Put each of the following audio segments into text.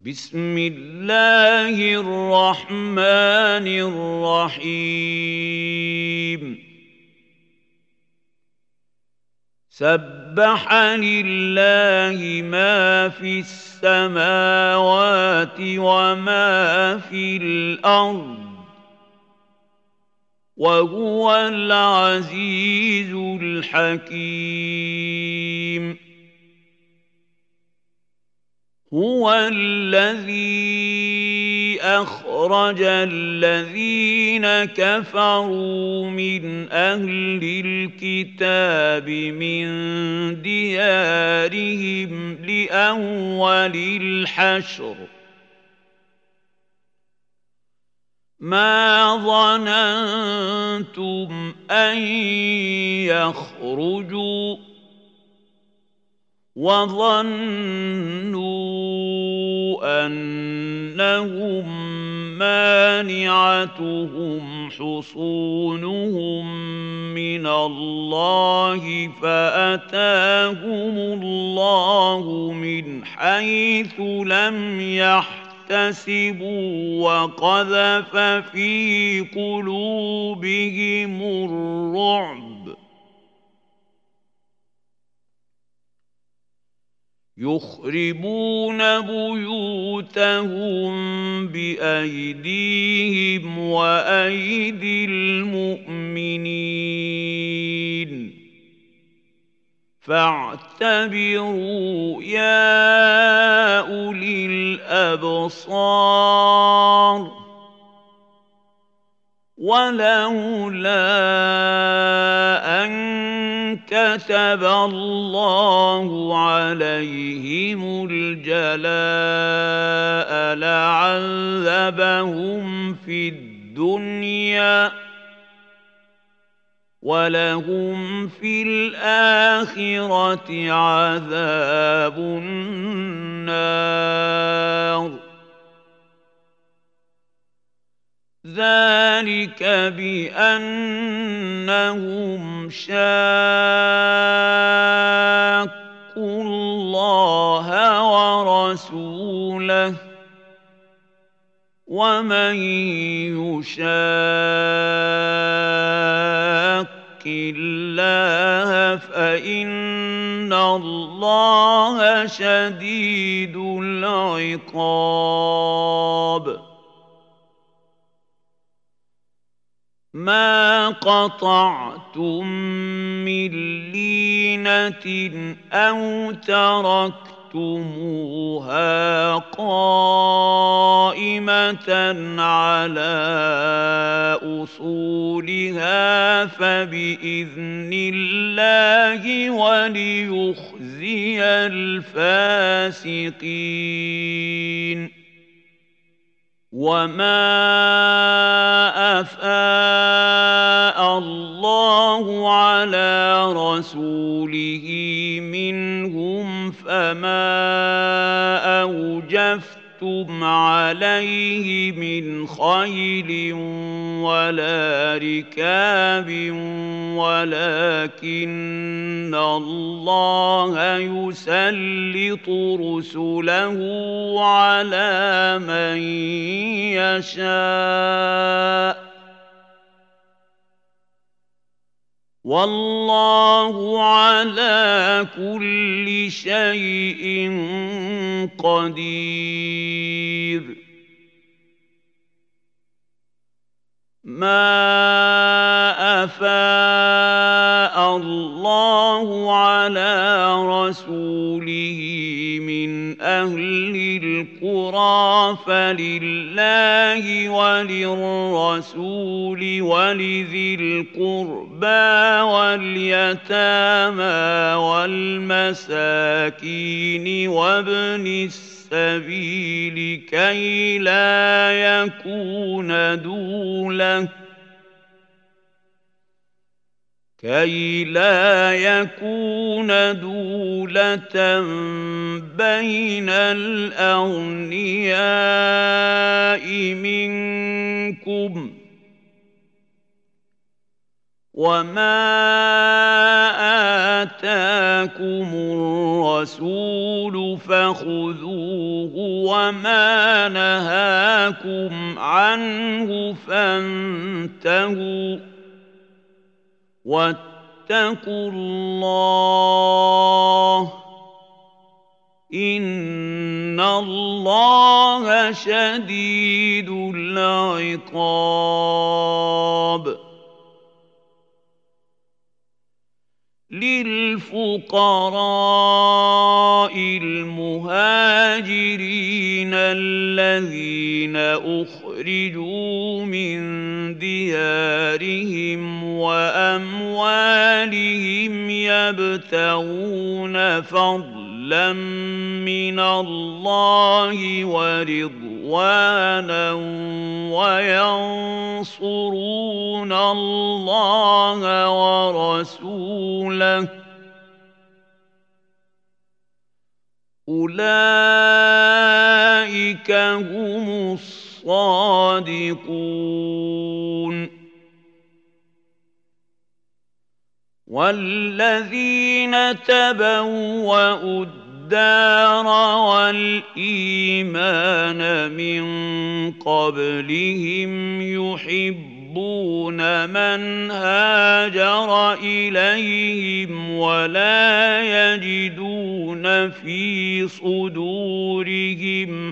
بسم الله الرحمن الرحيم سبح لله ما في السماوات وما في الأرض وهو العزيز الحكيم هو الذي أخرج الذين كفروا من أهل الكتاب من ديارهم لأول الحشر ما ظننتم أن يخرجوا وظنوا أنهم مانعتهم حصونهم من الله فأتاهم الله من حيث لم يحتسبوا وقذف في قلوبهم الرعب يخربون بيوتهم بأيديهم وأيدي المؤمنين فاعتبروا يا أولي الأبصار ولولا أن كتب الله عليهم الجلاء لعذبهم في الدنيا ولهم في الآخرة عذاب النار ذلك بأنهم شاقوا الله ورسوله ومن يشاق الله فإن الله شديد العقاب ما قطعتم من لينة أو تركتموها قائمة على أصولها فبإذن الله وليخزي الفاسقين وما أفاء الله على رسوله منهم فما أوجفتم عليه من خيل ولا ركاب ولكن الله يسلط رسله على من يشاء والله على كل شيء قدير ما أفاء الله على رسوله من أهل القرى فلله وللرسول ولذي القربى واليتامى والمساكين وابن السبيل كي لا يكون دولة بين الأغنياء منكم وما آتاكم الرسول فخذوه وما نهاكم عنه فانتهوا واتقوا الله إن الله شديد العقاب للفقراء المهاجرين الذين أخرجوا من ديارهم وأموالهم يبتغون فضلا من الله ورضوانا وينصرون الله ورسوله أولئك هم الصادقون والذين تبوأوا الدار والإيمان من قبلهم يحبون من هاجر إليهم ولا يجدون في صدورهم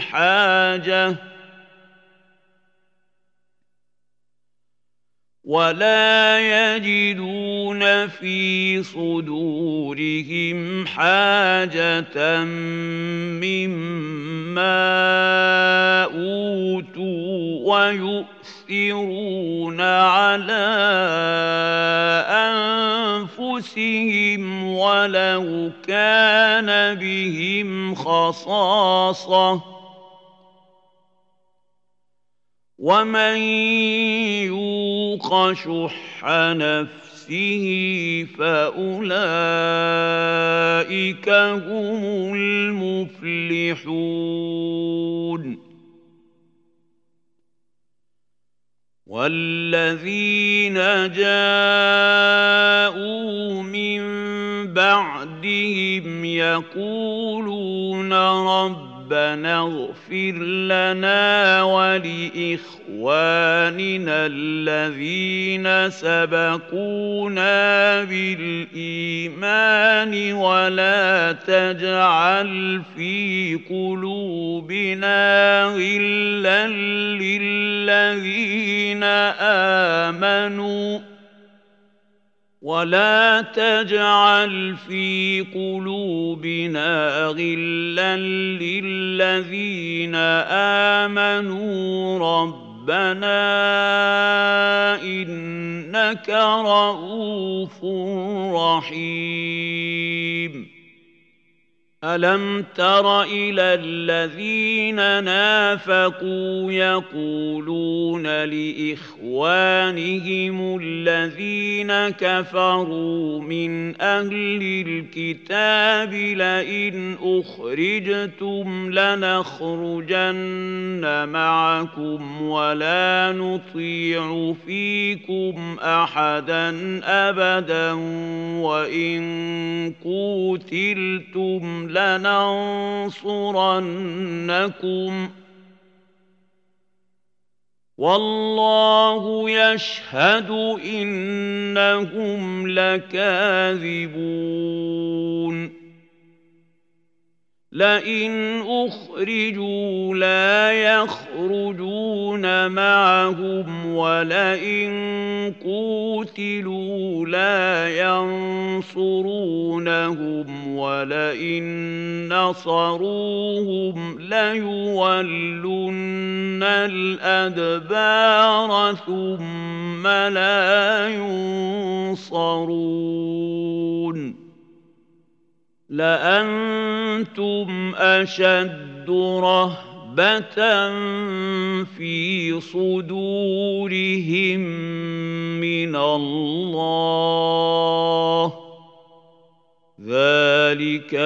حاجة مما أوتوا ويؤثرون على أنفسهم ولو كان بهم خصاصة ومن يوق شح نفسه فأولئك هم المفلحون والذين جاءوا من بعدهم يقولون ربنا اغفر لنا ولإخواننا الذين سبقونا بالإيمان ولا تجعل في قلوبنا غلا للذين آمنوا ربنا إنك رؤوف رحيم ألم تر إلى الذين نافقوا يقولون لإخوانهم الذين كفروا من أهل الكتاب لئن أخرجتم لنخرجن معكم ولا نطيع فيكم أحدا أبدا وإن قوتلتم لننصرنكم والله يشهد إنهم لكاذبون لئن أخرجوا لا يخرجون معهم ولئن قوتلوا لا ينصرونهم ولئن نصروهم ليولن الأدبار ثم لا ينصرون لأنتم أشد رهبة في صدورهم من الله ذلك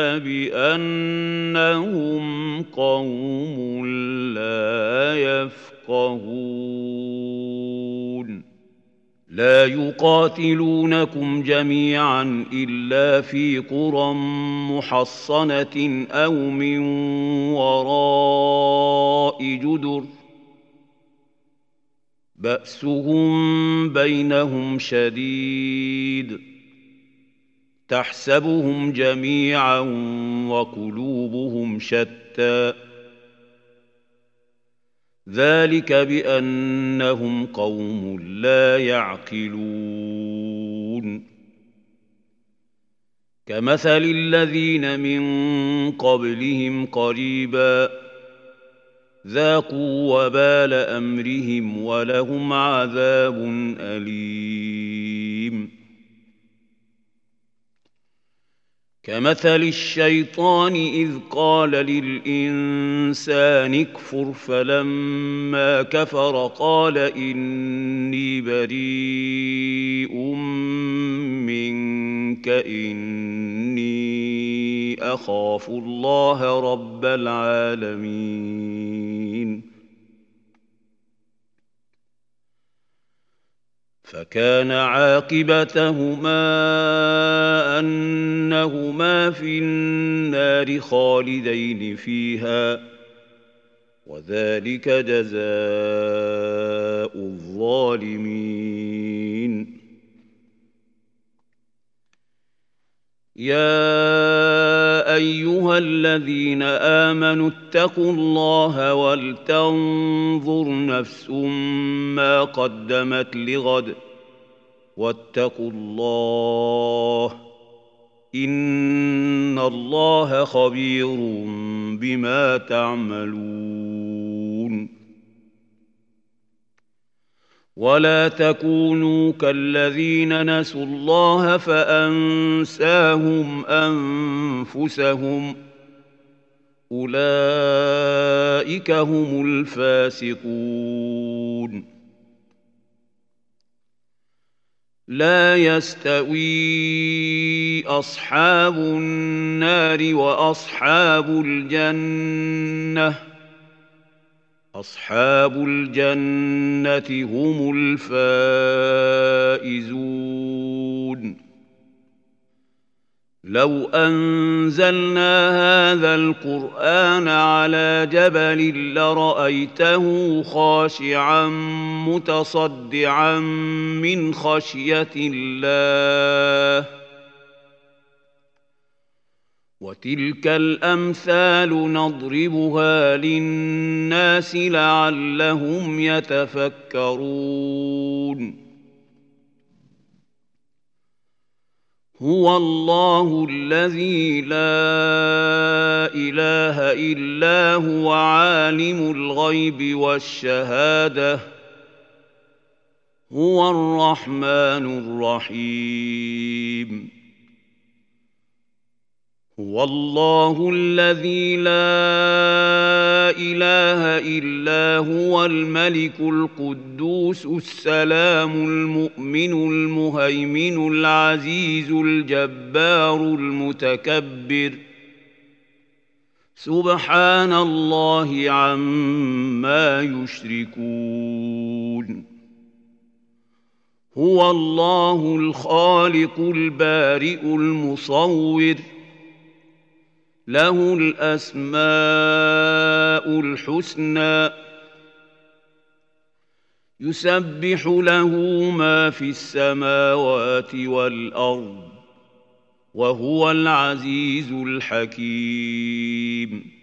بأنهم قوم لا يفقهون لا يقاتلونكم جميعا إلا في قرى محصنة أو من وراء جدر بأسهم بينهم شديد تحسبهم جميعا وقلوبهم شتى ذلك بأنهم قوم لا يعقلون كمثل الذين من قبلهم قريبا ذاقوا وبال أمرهم ولهم عذاب أليم كمثل الشيطان إذ قال للإنسان اكفر فلما كفر قال إني بريء منك إني أخاف الله رب العالمين فكان عاقبتهما أنهما في النار خالدين فيها وذلك جزاء الظالمين يا أيها الذين آمنوا اتقوا الله ولتنظر نفس ما قدمت لغد واتقوا الله إن الله خبير بما تعملون ولا تكونوا كالذين نسوا الله فأنساهم أنفسهم أولئك هم الفاسقون لا يستوي أصحاب النار وأصحاب الجنة أصحاب الجنة هم الفائزون لو أنزلنا هذا القرآن على جبل لرأيته خاشعا متصدعا من خشية الله وتلك الأمثال نضربها للناس لعلهم يتفكرون هو الله الذي لا إله إلا هو عالم الغيب والشهادة هو الرحمن الرحيم هو الله الذي لا إله إلا هو الملك القدوس السلام المؤمن المهيمن العزيز الجبار المتكبر سبحان الله عما يشركون هو الله الخالق البارئ المصور له الأسماء الحسنى يسبح له ما في السماوات والأرض وهو العزيز الحكيم